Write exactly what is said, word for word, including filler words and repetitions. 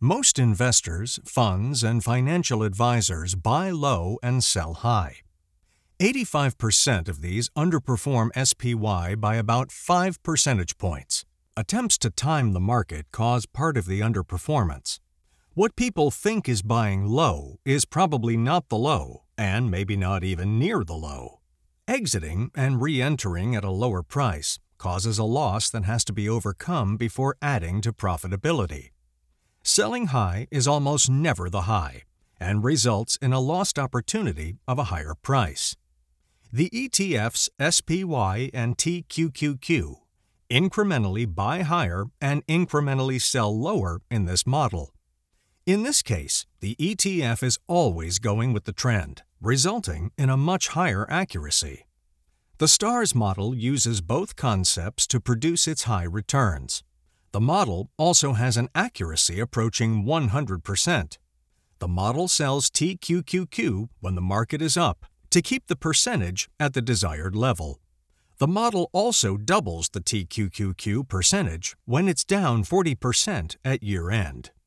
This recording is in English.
Most investors, funds, and financial advisors buy low and sell high. eighty-five percent of these underperform S P Y by about five percentage points. Attempts to time the market cause part of the underperformance. What people think is buying low is probably not the low, and maybe not even near the low. Exiting and re-entering at a lower price causes a loss that has to be overcome before adding to profitability. Selling high is almost never the high, and results in a lost opportunity of a higher price. The E T Fs S P Y and T Q Q Q incrementally buy higher and incrementally sell lower in this model. In this case, the E T F is always going with the trend, resulting in a much higher accuracy. The STARS model uses both concepts to produce its high returns. The model also has an accuracy approaching one hundred percent. The model sells T Q Q Q when the market is up to keep the percentage at the desired level. The model also doubles the T Q Q Q percentage when it's down forty percent at year-end.